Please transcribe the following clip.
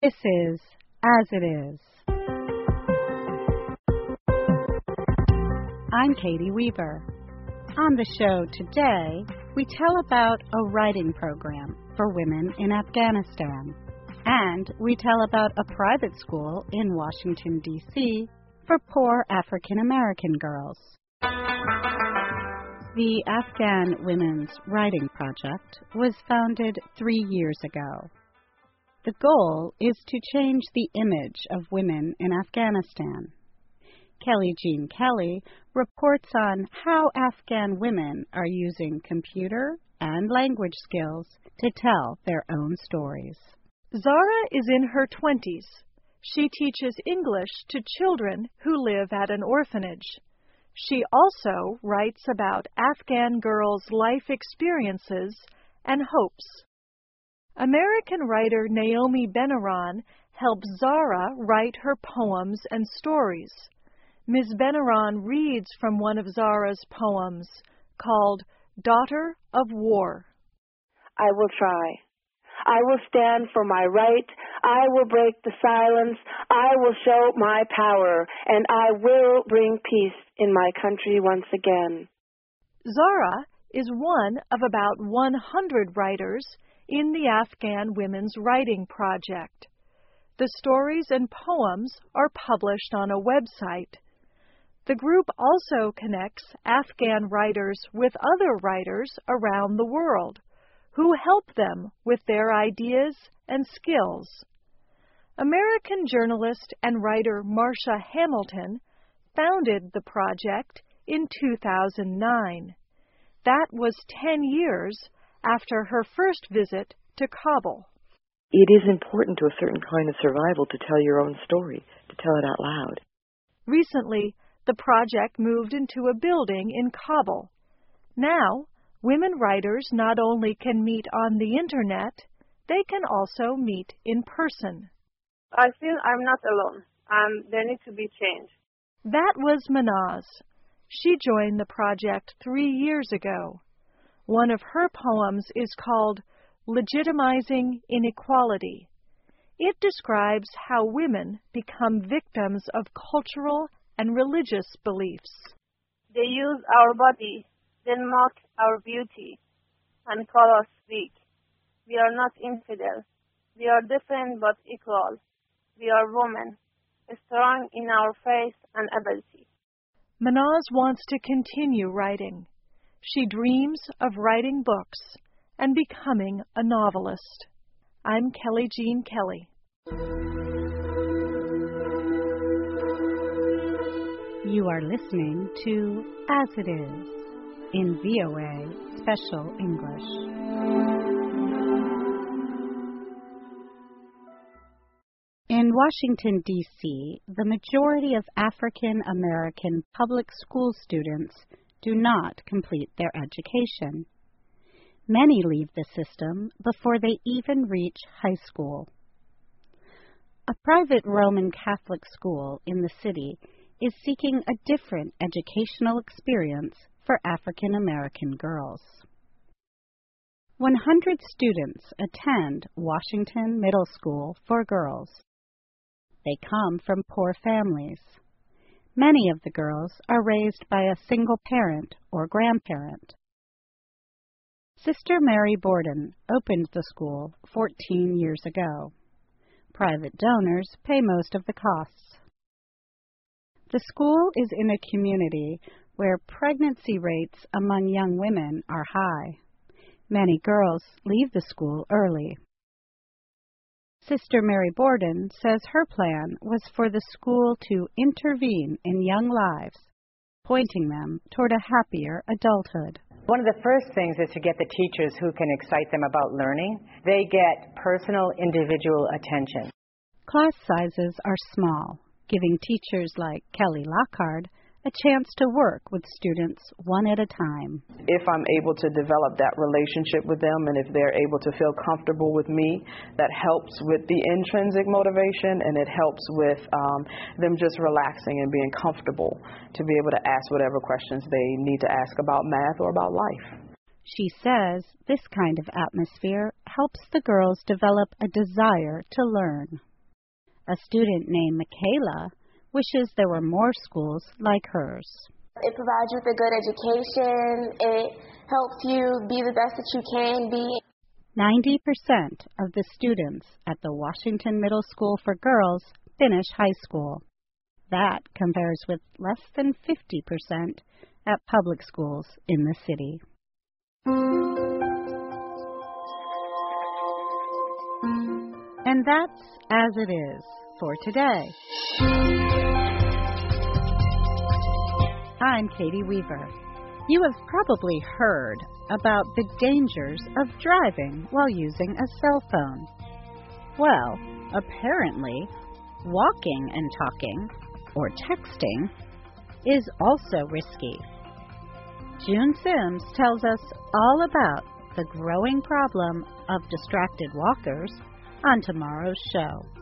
This is As It Is. I'm Katie Weaver. On the show today, we tell about a writing program for women in Afghanistan. And we tell about a private school in Washington, D.C. for poor African American girls. The Afghan Women's Writing Project was founded 3 years ago. The goal is to change the image of women in Afghanistan. Kelly Jean Kelly reports on how Afghan women are using computer and language skills to tell their own stories. Zara is in her 20s. She teaches English to children who live at an orphanage. She also writes about Afghan girls' life experiences and hopes. American writer Naomi Benaran helps Zara write her poems and stories. Ms. Benaran reads from one of Zara's poems called Daughter of War. I will try. I will stand for my right. I will break the silence. I will show my power, and I will bring peace in my country once again. Zara is one of about 100 writers in the Afghan Women's Writing Project. The stories and poems are published on a website. The group also connects Afghan writers with other writers around the world who help them with their ideas and skills. American journalist and writer Marsha Hamilton founded the project in 2009. That was 10 years after her first visit to Kabul. It is important to a certain kind of survival to tell your own story, to tell it out loud. Recently, the project moved into a building in Kabul. Now, women writers not only can meet on the internet, they can also meet in person. I feel I'm not alone, and there needs to be change. That was Manaz. She joined the project 3 years ago. One of her poems is called Legitimizing Inequality. It describes how women become victims of cultural and religious beliefs. They use our body, then mock our beauty, and call us weak. We are not infidel. We are different but equal. We are women, strong in our faith and ability. Manaz wants to continue writing. She dreams of writing books and becoming a novelist. I'm Kelly Jean Kelly. You are listening to As It Is in VOA Special English. In Washington, D.C., the majority of African American public school students do not complete their education. Many leave the system before they even reach high school. A private Roman Catholic school in the city is seeking a different educational experience for African American girls. 100 students attend Washington Middle School for Girls. They come from poor families. Many of the girls are raised by a single parent or grandparent. Sister Mary Borden opened the school 14 years ago. Private donors pay most of the costs. The school is in a community where pregnancy rates among young women are high. Many girls leave the school early. Sister Mary Borden says her plan was for the school to intervene in young lives, pointing them toward a happier adulthood. One of the first things is to get the teachers who can excite them about learning. They get personal, individual attention. Class sizes are small, giving teachers like Kelly Lockhart a chance to work with students one at a time. If I'm able to develop that relationship with them and if they're able to feel comfortable with me, that helps with the intrinsic motivation and it helps with them just relaxing and being comfortable to be able to ask whatever questions they need to ask about math or about life. She says this kind of atmosphere helps the girls develop a desire to learn. A student named Michaela wishes there were more schools like hers. It provides you with a good education. It helps you be the best that you can be. 90% of the students at the Washington Middle School for Girls finish high school. That compares with less than 50% at public schools in the city. And that's as it is for today. I'm Katie Weaver. You have probably heard about the dangers of driving while using a cell phone. Well, apparently, walking and talking, or texting, is also risky. June Sims tells us all about the growing problem of distracted walkers on tomorrow's show.